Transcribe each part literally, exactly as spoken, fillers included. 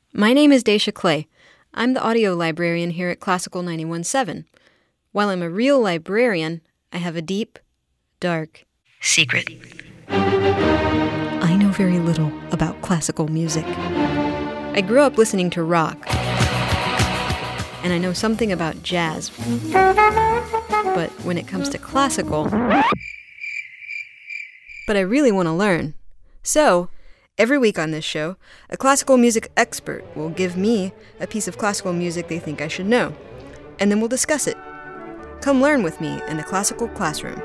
My name is Daisha Clay. I'm the audio librarian here at Classical ninety-one point seven. While I'm a real librarian, I have a deep, dark secret. I know very little about classical music. I grew up listening to rock, and I know something about jazz. But when it comes to classical, but I really want to learn. So, every week on this show, a classical music expert will give me a piece of classical music they think I should know, and then we'll discuss it. Come learn with me in the classical classroom.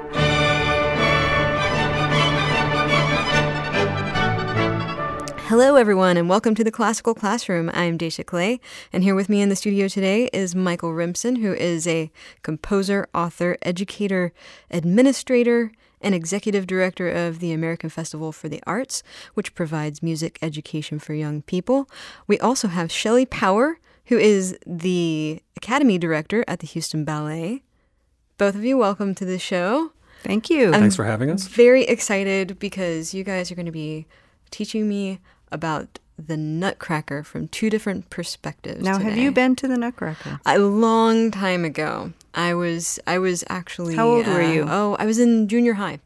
Hello, everyone, and welcome to the Classical Classroom. I'm Daisha Clay, and here with me in the studio today is Michael Rimpson, who is a composer, author, educator, administrator, and executive director of the American Festival for the Arts, which provides music education for young people. We also have Shelley Power, who is the Academy Director at the Houston Ballet. Both of you, welcome to the show. Thank you. I'm Thanks for having us. Very excited because you guys are going to be teaching me about the Nutcracker from two different perspectives. Now, today. have you been to the Nutcracker? A long time ago. I was I was actually How old uh, were you? Oh, I was in junior high.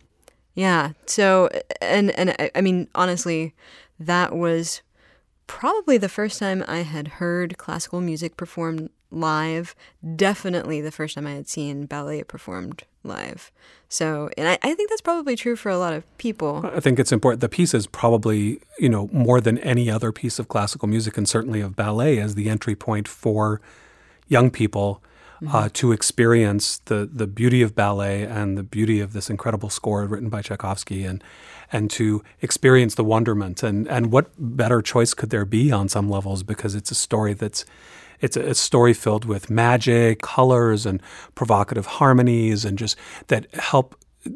Yeah. So and and I, I mean honestly, that was probably the first time I had heard classical music performed live. Definitely the first time I had seen ballet performed live. So, and I, I think that's probably true for a lot of people. I think it's important. The piece is probably, you know, more than any other piece of classical music and certainly of ballet as the entry point for young people mm-hmm. uh, to experience the, the beauty of ballet and the beauty of this incredible score written by Tchaikovsky and and to experience the wonderment. And, and what better choice could there be on some levels, because it's a story that's It's a, a story filled with magic, colors, and provocative harmonies, and just that help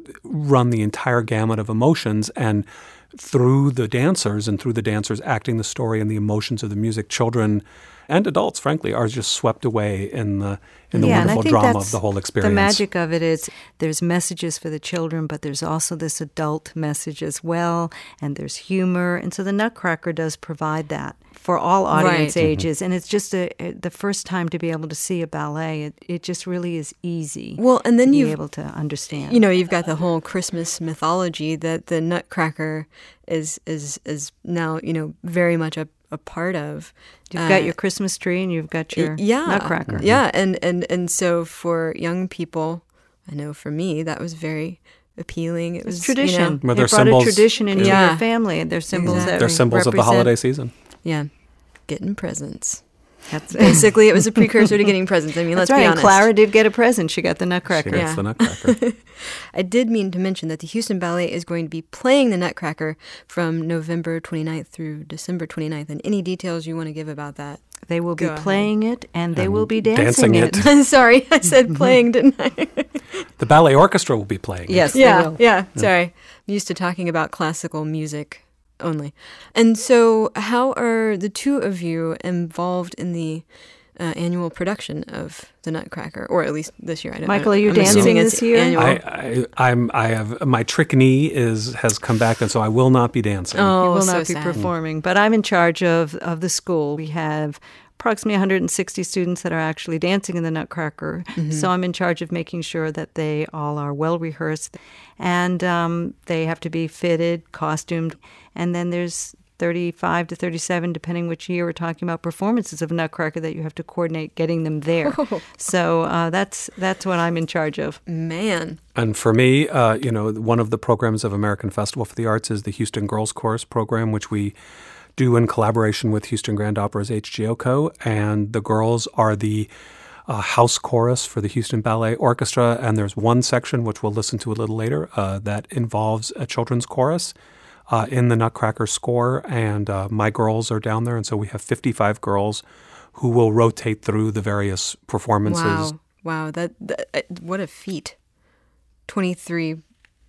run the entire gamut of emotions. And through the dancers and through the dancers acting the story and the emotions of the music, children and adults, frankly, are just swept away in the in the yeah, wonderful drama of the whole experience. The magic of it is there's messages for the children, but there's also this adult message as well, and there's humor. And so the Nutcracker does provide that for all audience right. ages. Mm-hmm. And it's just a, a, the first time to be able to see a ballet. It, it just really is easy well, and then to be you've, able to understand. You know, you've got the whole Christmas mythology that the Nutcracker is is is now, you know, very much a, a part of. You've uh, got your Christmas tree and you've got your yeah, Nutcracker. Yeah, and, and, and so for young people, I know for me, that was very appealing. It it's was tradition. You know, Well, it they're brought symbols, a tradition into yeah. your family, and they're symbols Exactly. that They're symbols of the represent- holiday season. yeah, getting presents. That's Basically, it was a precursor to getting presents. I mean, That's let's right. be and honest. Clara did get a present. She got the Nutcracker. She gets Yeah. the Nutcracker. I did mean to mention that the Houston Ballet is going to be playing the Nutcracker from November twenty-ninth through December twenty-ninth. And any details you want to give about that? They will be Go ahead. playing it, and they And will be dancing, dancing it. I'm sorry, I said playing, didn't I? The ballet orchestra will be playing. Yes, they yeah, will. yeah, sorry. I'm used to talking about classical music only. And so how are the two of you involved in the uh, annual production of the Nutcracker, or at least this year? I don't, Michael, are you I'm dancing assuming this it's year? Annual. I, I, I'm, I have my trick knee is has come back, and so I will not be dancing. Oh, You will so not be sad. performing, but I'm in charge of, of the school. We have approximately one hundred sixty students that are actually dancing in the Nutcracker. Mm-hmm. So I'm in charge of making sure that they all are well rehearsed, and um, they have to be fitted, costumed, and then there's thirty-five to thirty-seven, depending which year we're talking about, performances of Nutcracker that you have to coordinate getting them there. Oh. So uh, that's that's what I'm in charge of. Man. And for me, uh, you know, one of the programs of American Festival for the Arts is the Houston Girls Chorus program, which we do in collaboration with Houston Grand Opera's H G O Co. And the girls are the uh, house chorus for the Houston Ballet Orchestra. And there's one section, which we'll listen to a little later, uh, that involves a children's chorus uh, in the Nutcracker score. And uh, my girls are down there. And so we have fifty-five girls who will rotate through the various performances. Wow. Wow. That, that uh, what a feat. twenty-three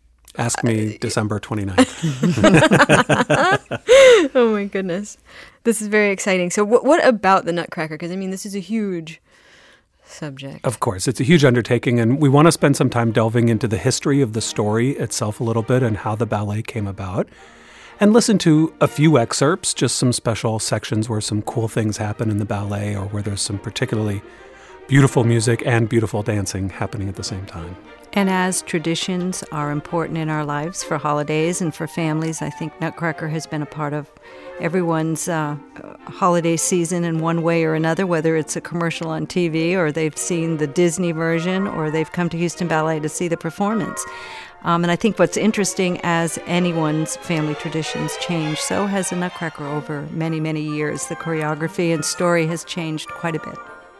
Ask me December twenty-ninth. Oh my goodness. This is very exciting. So what what about the Nutcracker? Because I mean, this is a huge subject. Of course, it's a huge undertaking, and we want to spend some time delving into the history of the story itself a little bit and how the ballet came about. and listen to a few excerpts, just some special sections where some cool things happen in the ballet or where there's some particularly beautiful music and beautiful dancing happening at the same time. And as traditions are important in our lives for holidays and for families, I think Nutcracker has been a part of everyone's uh, holiday season in one way or another, whether it's a commercial on T V or they've seen the Disney version or they've come to Houston Ballet to see the performance. Um, and I think what's interesting, as anyone's family traditions change, so has the Nutcracker over many, many years. The choreography and story has changed quite a bit.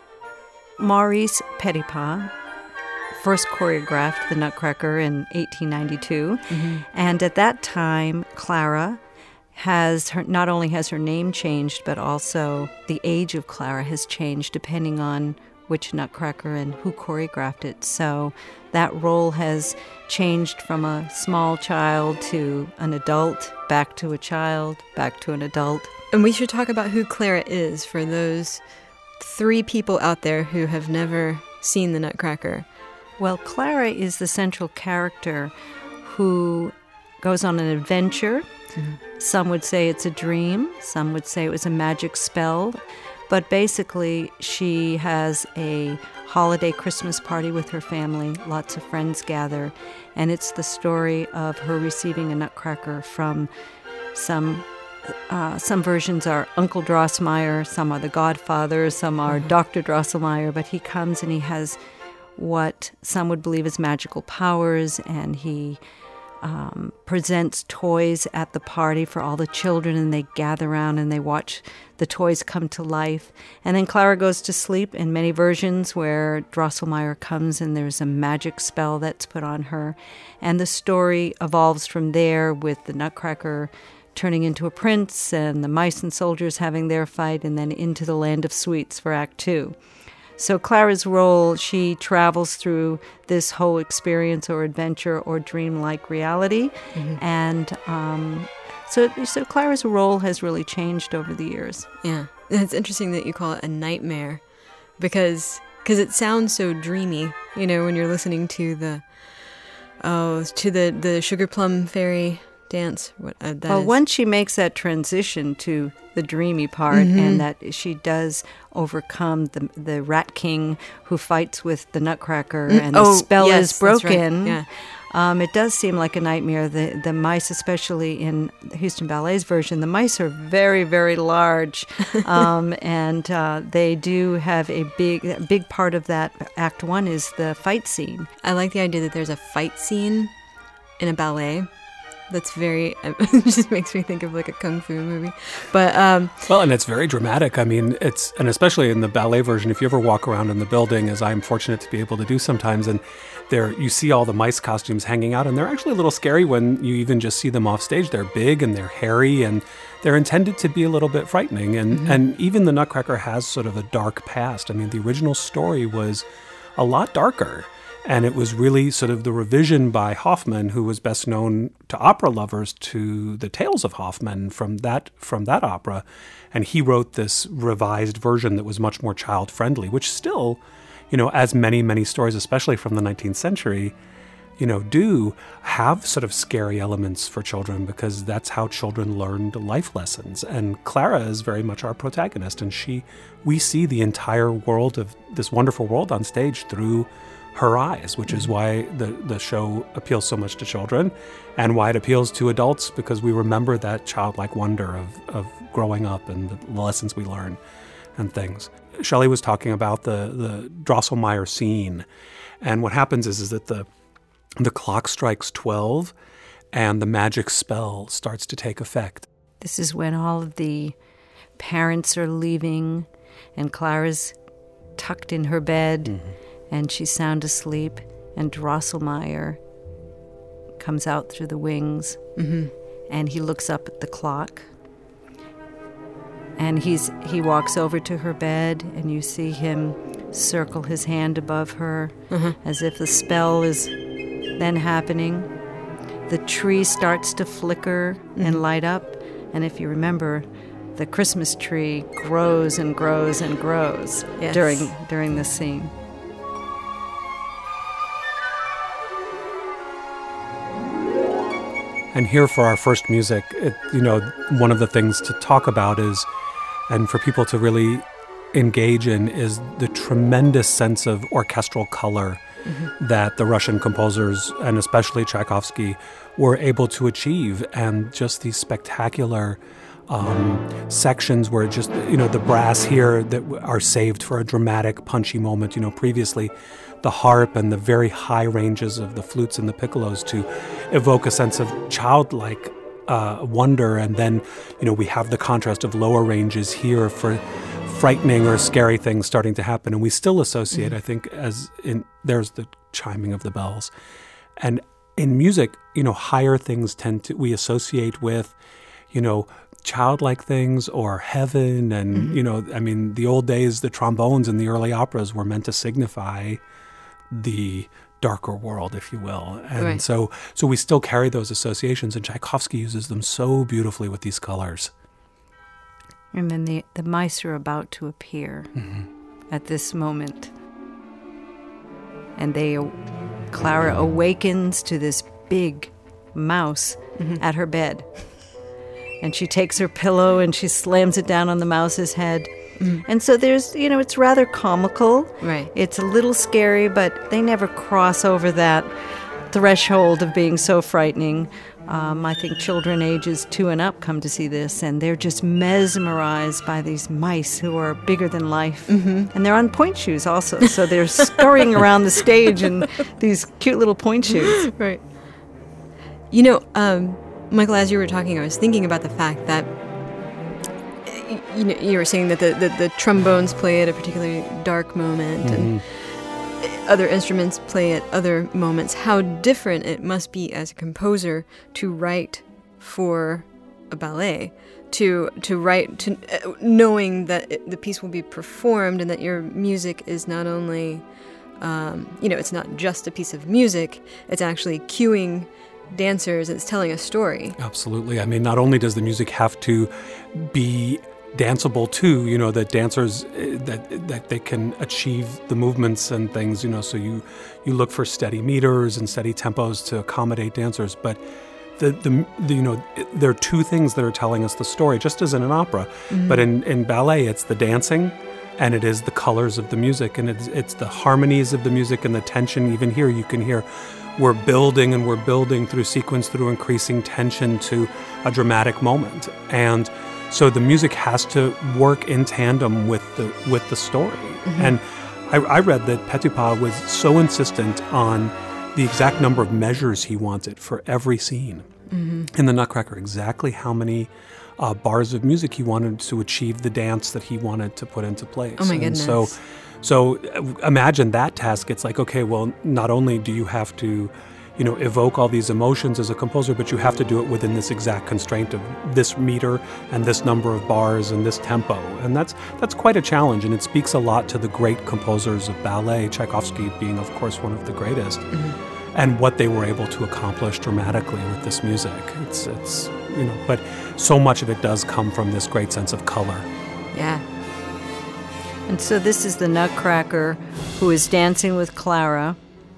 Maurice Petipa first choreographed the Nutcracker in eighteen ninety-two, mm-hmm. and at that time, Clara has her, not only has her name changed, but also the age of Clara has changed depending on which Nutcracker and who choreographed it. So that role has changed from a small child to an adult, back to a child, back to an adult. And we should talk about who Clara is for those three people out there who have never seen the Nutcracker. Well, Clara is the central character who goes on an adventure. Mm-hmm. Some would say it's a dream. Some would say it was a magic spell. But basically, she has a holiday Christmas party with her family. Lots of friends gather. And it's the story of her receiving a Nutcracker from some Uh, some versions are Uncle Drosselmeyer, some are the Godfather, some are mm-hmm. Doctor Drosselmeyer, but he comes and he has what some would believe is magical powers, and he um, presents toys at the party for all the children, and they gather around and they watch the toys come to life. And then Clara goes to sleep in many versions where Drosselmeyer comes and there's a magic spell that's put on her. And the story evolves from there with the Nutcracker turning into a prince and the mice and soldiers having their fight, and then into the land of sweets for Act Two. So Clara's role, she travels through this whole experience or adventure or dreamlike reality. Mm-hmm. And um, so, so Clara's role has really changed over the years. Yeah. And it's interesting that you call it a nightmare because cause it sounds so dreamy, you know, when you're listening to the, oh, to the, the Sugar Plum Fairy dance. What, uh, that well, is. Once she makes that transition to the dreamy part, mm-hmm. and that she does overcome the the Rat King who fights with the Nutcracker, mm-hmm. and the oh, spell yes, is broken. Right. Yeah. Um, it does seem like a nightmare. The the mice, especially in the Houston Ballet's version, the mice are very, very large, um, and uh, they do have a big a big part of that Act One is the fight scene. I like the idea that there's a fight scene in a ballet. That's very, it just makes me think of like a kung fu movie. But um, well, and it's very dramatic. I mean, it's, and especially in the ballet version, if you ever walk around in the building, as I'm fortunate to be able to do sometimes, and there you see all the mice costumes hanging out, and they're actually a little scary when you even just see them off stage. They're big and they're hairy, and they're intended to be a little bit frightening. And, mm-hmm. and even the Nutcracker has sort of a dark past. I mean, the original story was a lot darker. And it was really sort of the revision by Hoffman, who was best known to opera lovers, to the Tales of Hoffman from that from that opera. And he wrote this revised version that was much more child-friendly, which still, you know, as many, many stories, especially from the nineteenth century, you know, do have sort of scary elements for children because that's how children learned life lessons. And Clara is very much our protagonist. And she, we see the entire world of this wonderful world on stage through her eyes, which is why the, the show appeals so much to children and why it appeals to adults, because we remember that childlike wonder of, of growing up and the lessons we learn and things. Shelley was talking about the, the Drosselmeyer scene. And what happens is, is that the, the clock strikes twelve and the magic spell starts to take effect. This is when all of the parents are leaving and Clara's tucked in her bed. Mm-hmm. And she's sound asleep, and Drosselmeyer comes out through the wings, mm-hmm. and he looks up at the clock. And he's he walks over to her bed, and you see him circle his hand above her, mm-hmm. as if the spell is then happening. The tree starts to flicker mm-hmm. and light up, and if you remember, the Christmas tree grows and grows and grows yes. during during this scene. And here for our first music, it, you know, one of the things to talk about is, and for people to really engage in, is the tremendous sense of orchestral color mm-hmm. that the Russian composers, and especially Tchaikovsky, were able to achieve. And just these spectacular um, sections where just, you know, the brass here that are saved for a dramatic, punchy moment. You know, previously the harp and the very high ranges of the flutes and the piccolos to evoke a sense of childlike uh, wonder. And then, you know, we have the contrast of lower ranges here for frightening or scary things starting to happen. And we still associate, mm-hmm. I think, as in there's the chiming of the bells. And in music, you know, higher things tend to, we associate with, you know, childlike things or heaven. And, mm-hmm. you know, I mean, the old days, the trombones in the early operas were meant to signify the darker world, if you will. And right. so so we still carry those associations, and Tchaikovsky uses them so beautifully with these colors. And then the, the mice are about to appear mm-hmm. at this moment. And they, Clara awakens to this big mouse mm-hmm. at her bed. And she takes her pillow and she slams it down on the mouse's head. Mm. And so there's, you know, it's rather comical. Right. It's a little scary, but they never cross over that threshold of being so frightening. Um, I think children ages two and up come to see this, and they're just mesmerized by these mice who are bigger than life. Mm-hmm. And they're on point shoes also, so they're scurrying around the stage in these cute little point shoes. Right. You know, um, Michael, as you were talking, I was thinking about the fact that you know, you were saying that the, the, the trombones play at a particularly dark moment mm-hmm. and other instruments play at other moments. How different it must be as a composer to write for a ballet, to to write, to uh, knowing that it, the piece will be performed and that your music is not only, um, you know, it's not just a piece of music, it's actually cueing dancers, it's telling a story. Absolutely. I mean, not only does the music have to be danceable too, you know, that dancers, uh, that that they can achieve the movements and things, you know, so you you look for steady meters and steady tempos to accommodate dancers. But the, the, the you know, there are two things that are telling us the story, just as in an opera. Mm-hmm. But in, in ballet, it's the dancing and it is the colors of the music, and it's, it's the harmonies of the music and the tension. Even here you can hear we're building and we're building through sequence, through increasing tension to a dramatic moment. And so the music has to work in tandem with the with the story. Mm-hmm. And I, I read that Petipa was so insistent on the exact number of measures he wanted for every scene mm-hmm. in the Nutcracker, exactly how many uh, bars of music he wanted to achieve the dance that he wanted to put into place. Oh my and goodness. So, so imagine that task. It's like, okay, well, not only do you have to, you know, evoke all these emotions as a composer, but you have to do it within this exact constraint of this meter and this number of bars and this tempo. And that's that's quite a challenge, and it speaks a lot to the great composers of ballet, Tchaikovsky being, of course, one of the greatest, mm-hmm. and what they were able to accomplish dramatically with this music. It's, it's, you know, but so much of it does come from this great sense of color. Yeah. And so this is the Nutcracker who is dancing with Clara.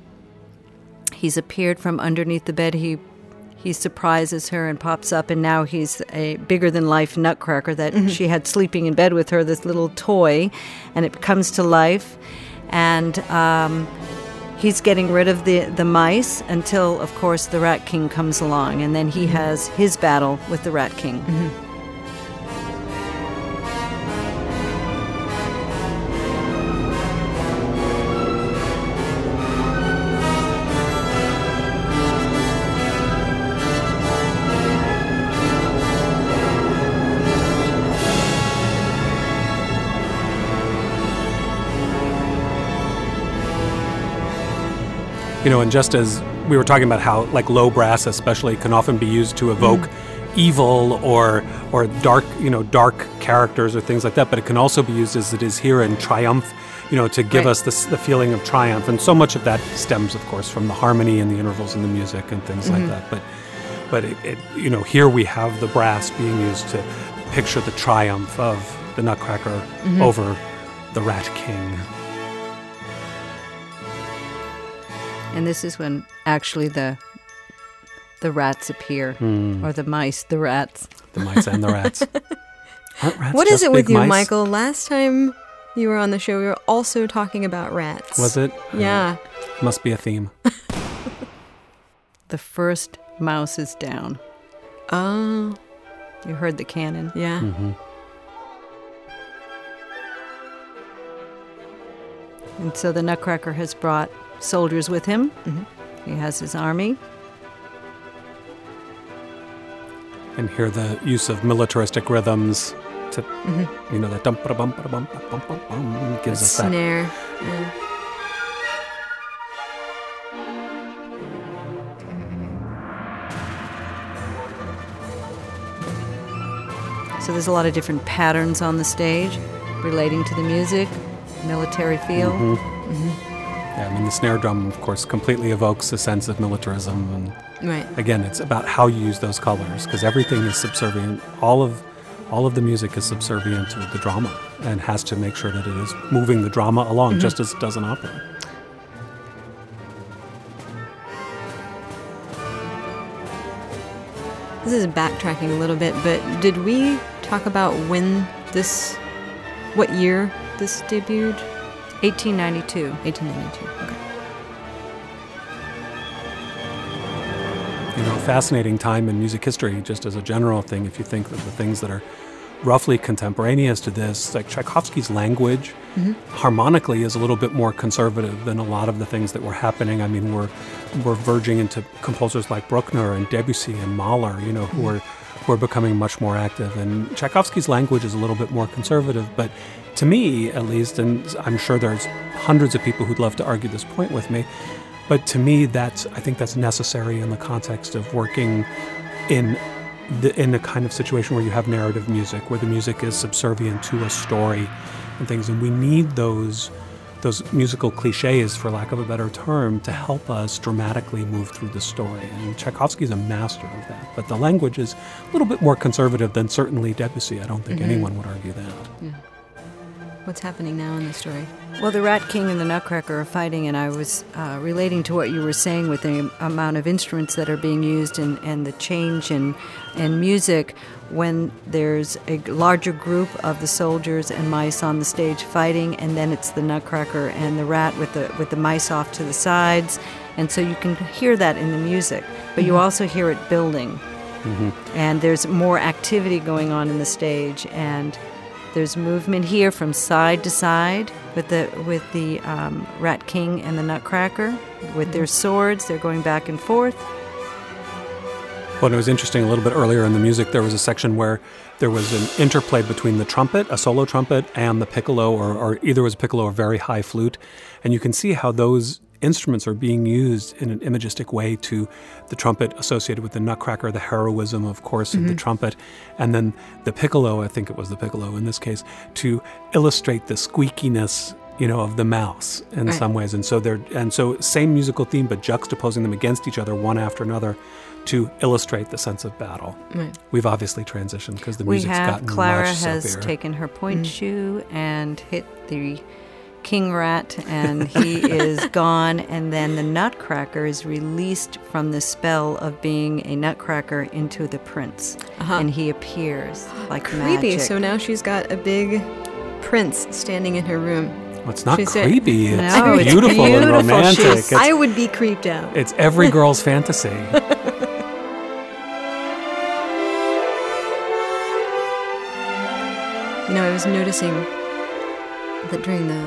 He's appeared from underneath the bed. He he surprises her and pops up, and now he's a bigger-than-life Nutcracker that mm-hmm. she had sleeping in bed with her, this little toy, and it comes to life. And um, he's getting rid of the, the mice until, of course, the Rat King comes along, and then he mm-hmm. has his battle with the Rat King. Mm-hmm. You know, and just as we were talking about how, like, low brass especially can often be used to evoke mm. evil or or dark, you know, dark characters or things like that, but it can also be used as it is here in triumph, you know, to give right. us this, the feeling of triumph. And so much of that stems, of course, from the harmony and the intervals in the music and things mm-hmm. like that. But, but it, it, you know, here we have the brass being used to picture the triumph of the Nutcracker mm-hmm. over the Rat King. And this is when actually the the rats appear, Mm. or the mice, the rats. The mice and the rats. Aren't rats What is just it with big you, mice? Michael? Last time you were on the show, we were also talking about rats. Was it? Yeah. Uh, must be a theme. The first mouse is down. Oh, You heard the cannon. yeah. hmm And so the Nutcracker has brought soldiers with him. Mhm. He has his army. And hear the use of militaristic rhythms to, Mhm. you know, that dum ba bum ba bum bum bum bum gives us that. Snare. Yeah. So there's a lot of different patterns on the stage relating to the music, military feel. Mhm. Yeah, I mean, the snare drum, of course, completely evokes a sense of militarism. And Right. again, it's about how you use those colors, because everything is subservient. All of all of the music is subservient to the drama and has to make sure that it is moving the drama along, just as it does in opera. This is backtracking a little bit, but did we talk about when this, what year this debuted? eighteen ninety-two. eighteen ninety-two. Okay. You know, fascinating time in music history, just as a general thing. If you think of the things that are roughly contemporaneous to this, like Tchaikovsky's language, harmonically is a little bit more conservative than a lot of the things that were happening. I mean, we're we're verging into composers like Bruckner and Debussy and Mahler, you know, who are who are becoming much more active. And Tchaikovsky's language is a little bit more conservative, but to me, at least, and I'm sure there's hundreds of people who'd love to argue this point with me, but to me, that's I think that's necessary in the context of working in the, in a kind of situation where you have narrative music, where the music is subservient to a story and things, and we need those those musical cliches, for lack of a better term, to help us dramatically move through the story. And Tchaikovsky's a master of that. But the language is a little bit more conservative than certainly Debussy. I don't think Mm-hmm. anyone would argue that. Yeah. What's happening now in the story? Well, the Rat King and the Nutcracker are fighting, and I was uh, relating to what you were saying with the amount of instruments that are being used and, and the change in, in music when there's a larger group of the soldiers and mice on the stage fighting, and then it's the Nutcracker and the rat with the with the mice off to the sides, and so you can hear that in the music, but you also hear it building, and there's more activity going on in the stage, and there's movement here from side to side with the with the um, Rat King and the Nutcracker with their swords. They're going back and forth. Well, and it was interesting, a little bit earlier in the music, there was a section where there was an interplay between the trumpet, a solo trumpet, and the piccolo, or, or either was a piccolo or very high flute. And you can see how those instruments are being used in an imagistic way to the trumpet associated with the Nutcracker, the heroism, of course, of the trumpet, and then the piccolo, I think it was the piccolo in this case, to illustrate the squeakiness, you know, of the mouse in Right. some ways. And so they're and so same musical theme, but juxtaposing them against each other, one after another, to illustrate the sense of battle. Right. We've obviously transitioned because the We music's have gotten Clara much has silkier. taken her point shoe and hit the King Rat, and he is gone. And then the Nutcracker is released from the spell of being a Nutcracker into the prince, Uh-huh. and he appears like Creepy. magic. So now she's got a big prince standing in her room. Well, it's not She said- creepy. It's No, it's beautiful, and beautiful. romantic. She's- It's, I would be creeped out. it's every girl's fantasy. You know, I was noticing that during the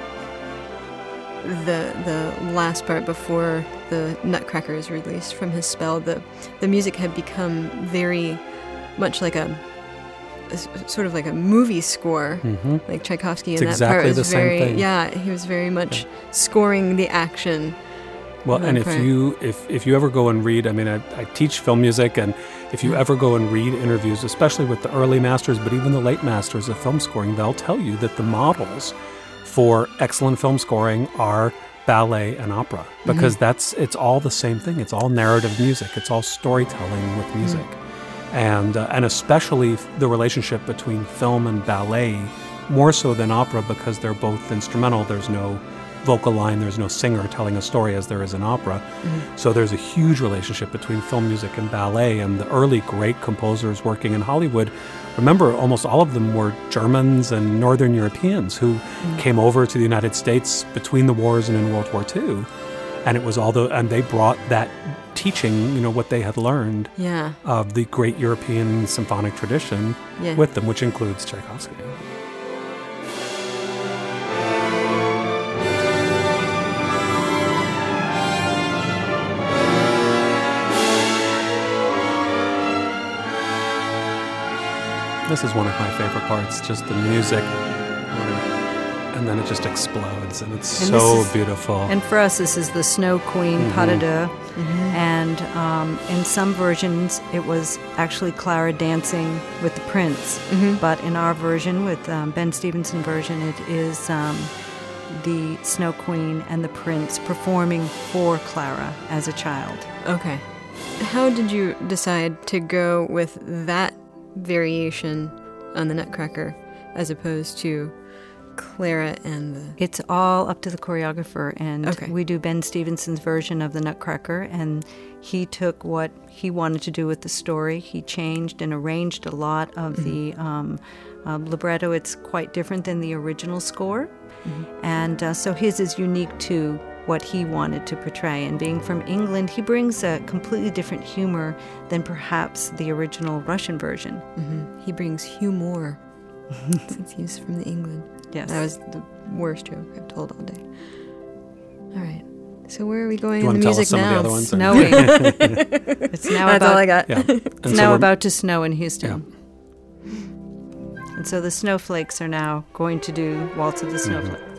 the the last part before the Nutcracker is released from his spell, the the music had become very much like a, a s- sort of like a movie score, hmm like Tchaikovsky It's in that part exactly was the same very thing. yeah, he was very much scoring the action. Well, and if Right. you if, if you ever go and read, I mean, I, I teach film music, and if you ever go and read interviews, especially with the early masters, but even the late masters of film scoring, they'll tell you that the models for excellent film scoring are ballet and opera, because that's it's all the same thing. It's all narrative music. It's all storytelling with music, and uh, and especially the relationship between film and ballet, more so than opera, because they're both instrumental. There's no vocal line, there's no singer telling a story as there is in opera. Mm-hmm. So there's a huge relationship between film music and ballet, and the early great composers working in Hollywood, remember, almost all of them were Germans and Northern Europeans who mm-hmm. came over to the United States between the wars and in World War Two. And it was all the, and they brought that teaching, you know, what they had learned yeah. of the great European symphonic tradition yeah. with them, which includes Tchaikovsky. This is one of my favorite parts, just the music. And then it just explodes, and it's and so is, beautiful. And for us, this is the Snow Queen, mm-hmm. Pas de Deux. Mm-hmm. And um, in some versions, it was actually Clara dancing with the prince. Mm-hmm. But in our version, with um, Ben Stevenson version, it is um, the Snow Queen and the prince performing for Clara as a child. Okay. How did you decide to go with that variation on the Nutcracker as opposed to Clara and the... It's all up to the choreographer, and okay. we do Ben Stevenson's version of the Nutcracker, and he took what he wanted to do with the story. He changed and arranged a lot of mm-hmm. the um, uh, libretto. It's quite different than the original score, mm-hmm. and uh, so his is unique to what he wanted to portray. And being from England, he brings a completely different humor than perhaps the original Russian version. Mm-hmm. He brings humor, since he's from the England. Yes. That was the worst joke I've told all day. All right. So where are we going in the music some now? Of the other ones, snowing. It's now That's about, all I got. Yeah. It's so now about to snow in Houston. Yeah. And so the Snowflakes are now going to do Waltz of the Snowflakes. Mm-hmm.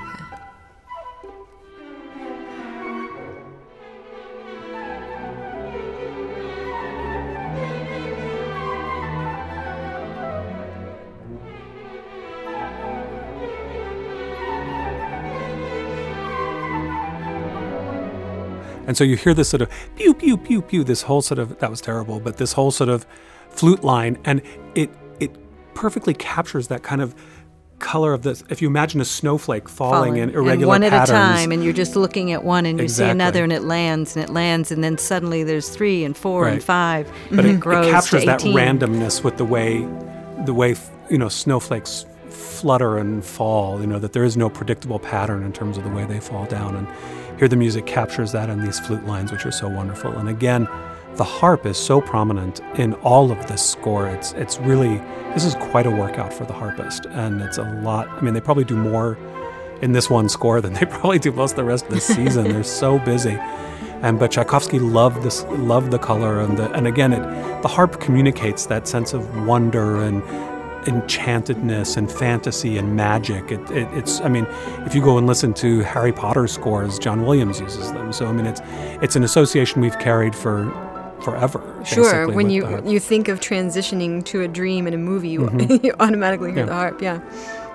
And so you hear this sort of pew, pew, pew, pew, this whole sort of, that was terrible, but this whole sort of flute line, and it it perfectly captures that kind of color of this. If you imagine a snowflake falling, falling. in irregular and one patterns. at a time, and you're just looking at one, and you exactly. see another, and it lands, and it lands, and then suddenly there's three and four right. and five, but and it, it grows it captures to that eighteen. Randomness with the way, the way you know snowflakes flutter and fall. You know that there is no predictable pattern in terms of the way they fall down, and here the music captures that in these flute lines, which are so wonderful. And again, the harp is so prominent in all of this score. It's it's really, this is quite a workout for the harpist. And it's a lot, I mean, they probably do more in this one score than they probably do most of the rest of the season. They're so busy. And but Tchaikovsky loved this, loved the color. And, the, and again, it, the harp communicates that sense of wonder and enchantedness and fantasy and magic. It, it, it's, I mean, if you go and listen to Harry Potter scores, John Williams uses them. So, I mean, it's it's an association we've carried for forever. Sure, when you you think of transitioning to a dream in a movie, you, mm-hmm. you automatically hear yeah. the harp, yeah.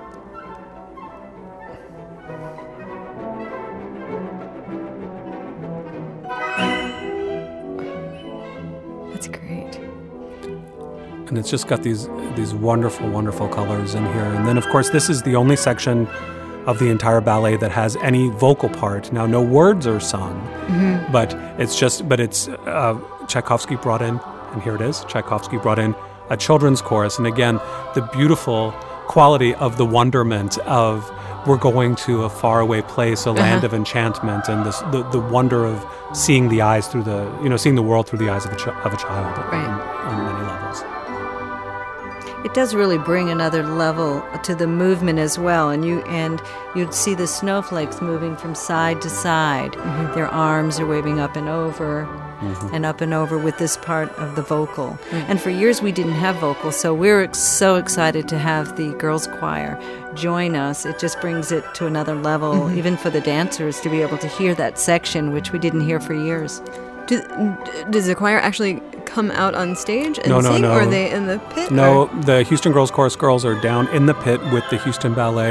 That's great. And it's just got these these wonderful, wonderful colors in here. And then, of course, this is the only section of the entire ballet that has any vocal part. Now, no words are sung, mm-hmm. but it's just, but it's, uh, Tchaikovsky brought in, and here it is, Tchaikovsky brought in a children's chorus. And again, the beautiful quality of the wonderment of we're going to a faraway place, a uh-huh. land of enchantment, and this, the, the wonder of seeing the eyes through the, you know, seeing the world through the eyes of a, ch- of a child right. on, on many levels. It does really bring another level to the movement as well, and you and you'd see the snowflakes moving from side to side. Mm-hmm. Their arms are waving up and over, mm-hmm. and up and over with this part of the vocal. Mm-hmm. And for years we didn't have vocals, so we're ex- so excited to have the girls' choir join us. It just brings it to another level, mm-hmm. even for the dancers to be able to hear that section, which we didn't hear for years. Do, does the choir actually come out on stage and no, no, sing, no. or are they in the pit? No, or? The Houston Girls Chorus girls are down in the pit with the Houston Ballet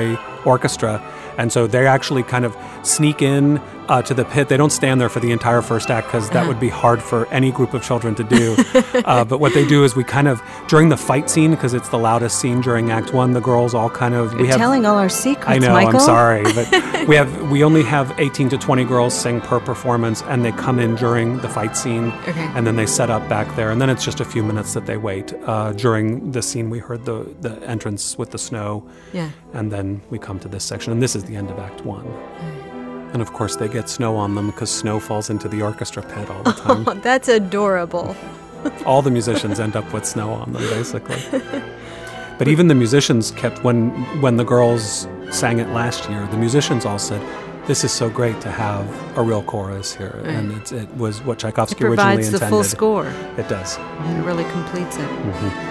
orchestra. And so they actually kind of sneak in uh, to the pit. They don't stand there for the entire first act because that uh-huh. would be hard for any group of children to do. uh, but what they do is we kind of, during the fight scene, because it's the loudest scene during Act One, the girls all kind of... You're we have, telling all our secrets, I know, Michael. I'm sorry. But we have we only have eighteen to twenty girls sing per performance, and they come in during the fight scene, okay. and then they set up back there. And then it's just a few minutes that they wait. Uh, during the scene, we heard the, the entrance with the snow. Yeah. And then we come to this section, and this is the end of Act One. And of course, they get snow on them because snow falls into the orchestra pit all the time. Oh, that's adorable. All the musicians end up with snow on them, basically. But even the musicians kept, when when the girls sang it last year, the musicians all said, this is so great to have a real chorus here. Right. And it's, it was what Tchaikovsky it originally intended. It provides the full score. It does. It really completes it. Mm-hmm.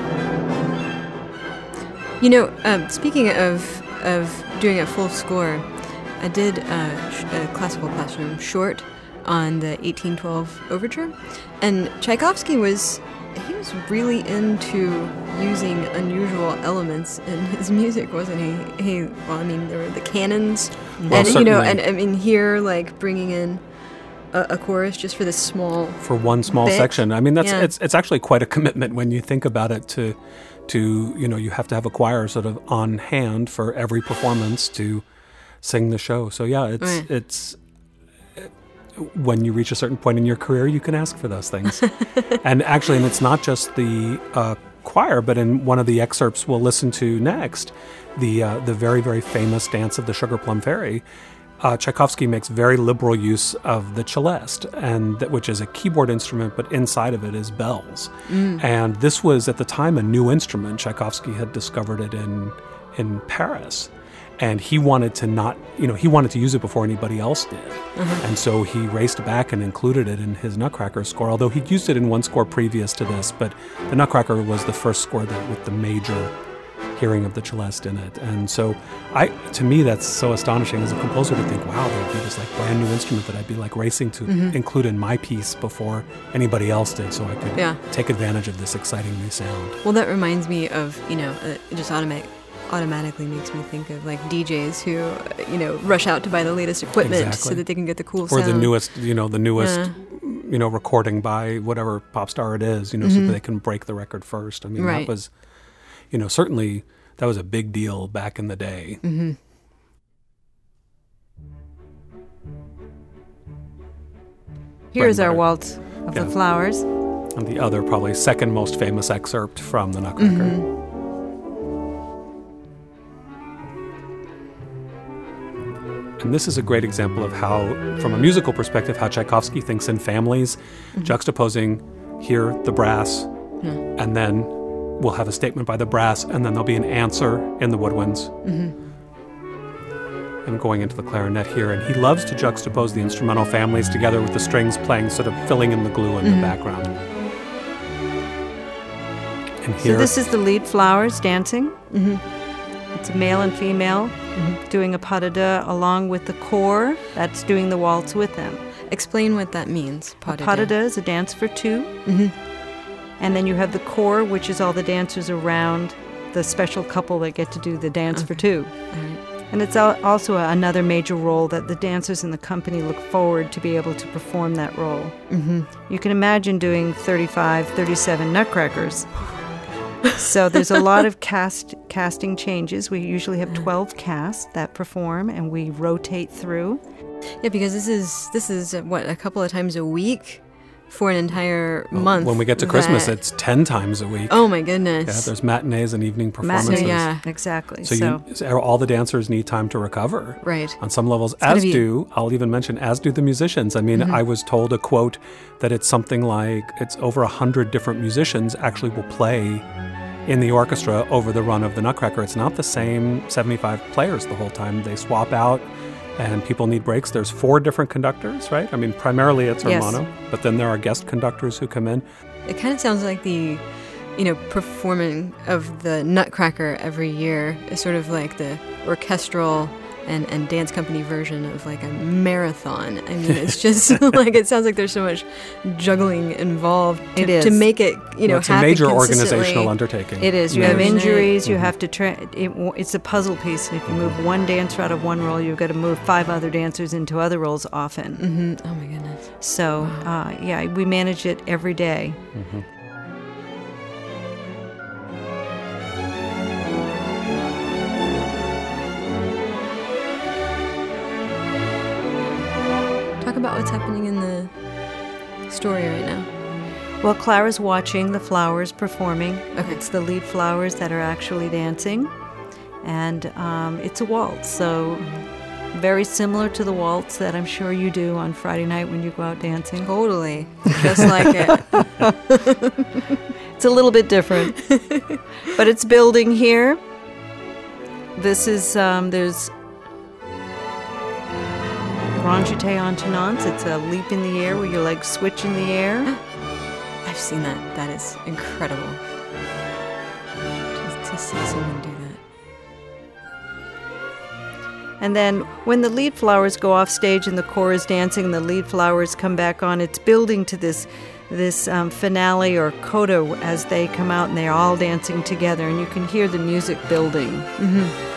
You know, um, speaking of of doing a full score, I did uh, sh- a classical classroom short on the eighteen twelve overture, and Tchaikovsky was he was really into using unusual elements in his music, wasn't he? He well, I mean, there were the cannons, well, and certainly. you know, and I mean here, like bringing in a, a chorus just for this small for one small bit. section. I mean, that's yeah. it's it's actually quite a commitment when you think about it. To to you know, you have to have a choir sort of on hand for every performance to sing the show. So yeah, it's right. it's when you reach a certain point in your career, you can ask for those things. And actually, and it's not just the uh, choir, but in one of the excerpts we'll listen to next, the uh, the very very famous dance of the Sugar Plum Fairy. Uh, Tchaikovsky makes very liberal use of the celeste, and that, which is a keyboard instrument, but inside of it is bells. Mm. And this was at the time a new instrument. Tchaikovsky had discovered it in in Paris. And he wanted to not, you know, he wanted to use it before anybody else did. Uh-huh. And so he raced back and included it in his Nutcracker score, although he'd used it in one score previous to this. But the Nutcracker was the first score that, with the major hearing of the celeste in it. And so I, to me, that's so astonishing as a composer to think, wow, there'd be this like brand new instrument that I'd be like racing to mm-hmm. include in my piece before anybody else did, so I could yeah. take advantage of this exciting new sound. Well, that reminds me of, you know, uh, just automatic. automatically makes me think of like D Js who, you know, rush out to buy the latest equipment exactly. so that they can get the cool or sound. Or the newest, you know, the newest, yeah. you know, recording by whatever pop star it is, you know, mm-hmm. so that they can break the record first. I mean, right. that was, you know, certainly that was a big deal back in the day. Mm-hmm. Here's our waltz of yeah. the flowers. And the other, probably second most famous excerpt from the Nutcracker. Mm-hmm. And this is a great example of how, from a musical perspective, how Tchaikovsky thinks in families, mm-hmm. juxtaposing here the brass, mm. and then we'll have a statement by the brass, and then there'll be an answer in the woodwinds. Mm-hmm. And going into the clarinet here. And he loves to juxtapose the instrumental families together with the strings playing, sort of filling in the glue in mm-hmm. the background. And here, so this is the lead flowers dancing. Mm-hmm. It's a male and female mm-hmm. doing a pas de deux along with the corps that's doing the waltz with them. Explain what that means, pas de deux. Pas de deux is a dance for two. Mm-hmm. And then you have the corps, which is all the dancers around the special couple that get to do the dance okay. for two. All right. And it's also another major role that the dancers in the company look forward to be able to perform that role. Mm-hmm. You can imagine doing thirty-five, thirty-seven Nutcrackers. So there's a lot of cast casting changes. We usually have twelve casts that perform, and we rotate through. Yeah, because this is, this is uh, what, a couple of times a week? For an entire well, month. When we get to Christmas, that... it's ten times a week. Oh my goodness! Yeah, there's matinees and evening performances. Matinee, yeah, exactly. So, so. You, all the dancers need time to recover. Right. On some levels, it's as be... do I'll even mention as do the musicians. I mean, mm-hmm. I was told a quote that it's something like it's over a hundred different musicians actually will play in the orchestra over the run of the Nutcracker. It's not the same seventy-five players the whole time. They swap out. And people need breaks. There's four different conductors, right? I mean, primarily it's Hermano, yes. but then there are guest conductors who come in. It kind of sounds like the, you know, performing of the Nutcracker every year is sort of like the orchestral and, and dance company version of like a marathon. I mean, it's just like, it sounds like there's so much juggling involved to, It is. to make it, you know, Well, it's a happen major consistently. organizational undertaking. It is. You Yeah. have Very injuries. nice. You have to. Tra- it, it's a puzzle piece, and if you move one dancer out of one role, you've got to move five other dancers into other roles often. Mm-hmm. Oh my goodness. So, uh, yeah, we manage it every day. Mm-hmm. Talk about what's happening in the story right now. Well, Clara's watching the flowers performing. Okay. It's the lead flowers that are actually dancing, and um, it's a waltz. So, very similar to the waltz that I'm sure you do on Friday night when you go out dancing. Totally. Just like it. It's a little bit different, but it's building here. This is, um, there's grand jeté en tenance. It's a leap in the air where your legs switch in the air. I've seen that. That is incredible. Just to see someone do that. And then when the lead flowers go off stage and the core is dancing and the lead flowers come back on, it's building to this this um, finale or coda as they come out and they're all dancing together, and you can hear the music building. Mm-hmm.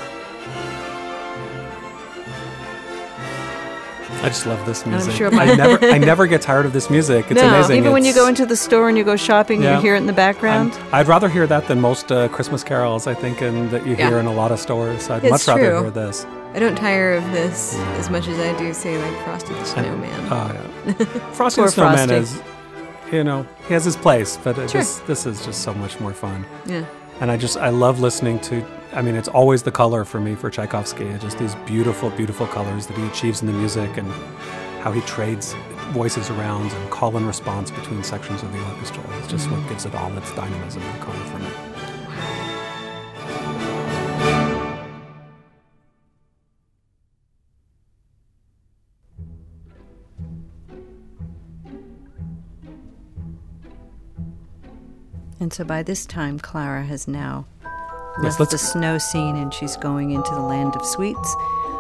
I just love this I'm music. sure I never, I never get tired of this music. It's no, amazing. even when you It's- go into the store and you go shopping, Yeah. you hear it in the background. I'm- I'd rather hear that than most uh, Christmas carols, I think, and that you Yeah. hear in a lot of stores. I'd It's much rather true. hear this. I don't tire of this as much as I do, say, like Frosty the Snowman. Oh, yeah. Frosty Poor the Snowman Frosty. is, you know, he has his place, but it Sure. this, this is just so much more fun. Yeah. And I just, I love listening to, I mean, it's always the color for me for Tchaikovsky. It's just these beautiful, beautiful colors that he achieves in the music and how he trades voices around and call and response between sections of the orchestra. It's just Mm-hmm. what gives it all its dynamism and color for me. And so by this time, Clara has now Yes, left let's- the snow scene and she's going into the land of sweets.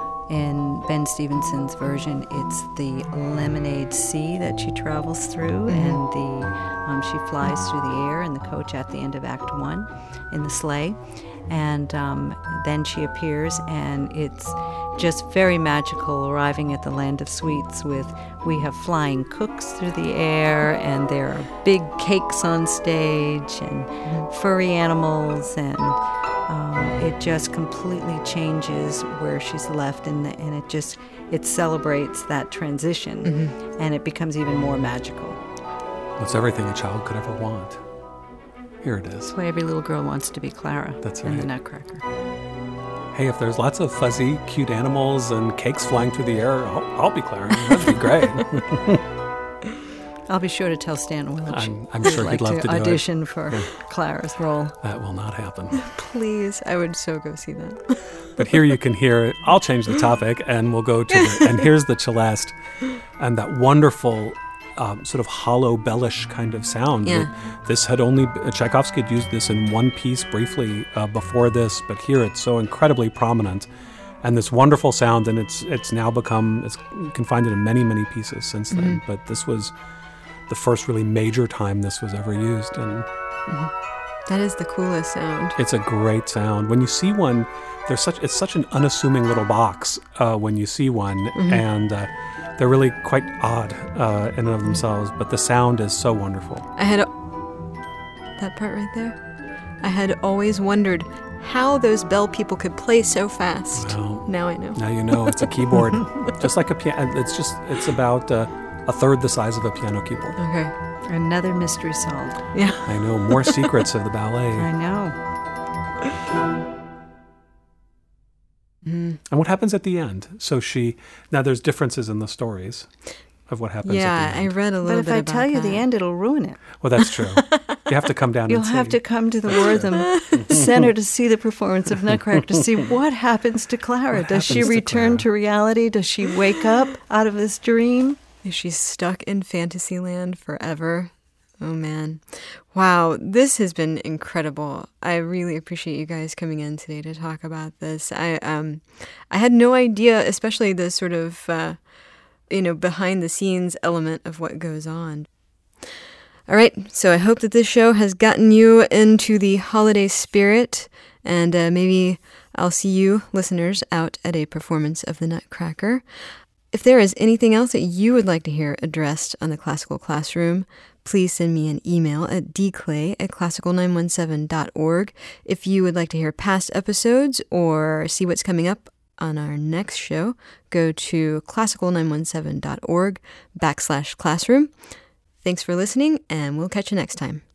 In Ben Stevenson's version, it's the Lemonade Sea that she travels through, and the um, she flies through the air in the coach at the end of Act One, in the sleigh, and um, then she appears, and it's just very magical arriving at the land of sweets. With we have flying cooks through the air, and there are big cakes on stage, and furry animals, and Um, it just completely changes where she's left, and, the, and it just it celebrates that transition, Mm-hmm. and it becomes even more magical. It's everything a child could ever want. Here it is. That's why every little girl wants to be Clara. That's in the right. Nutcracker. Hey, if there's lots of fuzzy, cute animals and cakes flying through the air, I'll, I'll be Clara. That'd be great. I'll be sure to tell Stan Willich. I'm- I'm he'd sure he'd like love to do it. audition for Clara's role. That will not happen. Please. I would so go see that. But here you can hear, I'll change the topic and we'll go to the, and here's the celeste and that wonderful um, sort of hollow, bellish kind of sound. Yeah. That this had only, Tchaikovsky had used this in one piece briefly uh, before this, but here it's so incredibly prominent. And this wonderful sound, and it's it's now become, it's, you can find it in many, many pieces since then. Mm-hmm. But this was the first really major time this was ever used. And That is the coolest sound. it's a great sound. When you see one, there's such it's such an unassuming little box uh, when you see one, Mm-hmm. and uh, they're really quite odd uh, in and of themselves. But the sound is so wonderful. I had a, that part right there. I had always wondered how those bell people could play so fast. Well, Now I know. now you know it's a keyboard, just like a piano. It's just it's about uh, a third the size of a piano keyboard. Okay. Another mystery solved. Yeah. I know more secrets of the I ballet. know. And what happens at the end? So she now there's differences in the stories of what happens. Yeah, at the I end. read a But little if bit I about tell you that. the end, it'll ruin it. Well, that's true. You have to come down You'll and see. have to come to the Wortham Center to see the performance of Nutcracker, to see what happens to Clara. What Does she happens to return Clara? to reality? Does she wake up out of this dream? Is she stuck in Fantasyland forever? Oh man. Wow, this has been incredible. I really appreciate you guys coming in today to talk about this. I um, I had no idea, especially the sort of, uh, you know, behind the scenes element of what goes on. All right, so I hope that this show has gotten you into the holiday spirit, and uh, maybe I'll see you, listeners, out at a performance of the Nutcracker. If there is anything else that you would like to hear addressed on the Classical Classroom, please send me an email at d clay at classical nine one seven dot org. If you would like to hear past episodes or see what's coming up on our next show, go to classical nine one seven dot org backslash classroom. Thanks for listening, and we'll catch you next time.